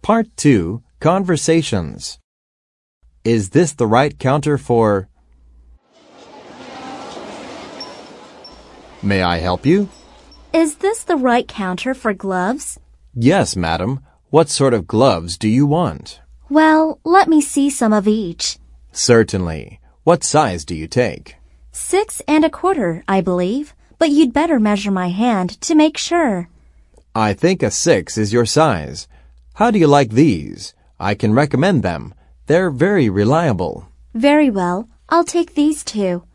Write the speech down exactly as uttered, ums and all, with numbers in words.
Part two, Conversations. Is this the right counter for... May I help you? Is this the right counter for gloves? Yes, madam. What sort of gloves do you want? Well, let me see some of each. Certainly. What size do you take? Six and a quarter, I believe, but you'd better measure my hand to make sure. I think a six is your size. How do you like these? I can recommend them. They're very reliable. Very well. I'll take these two.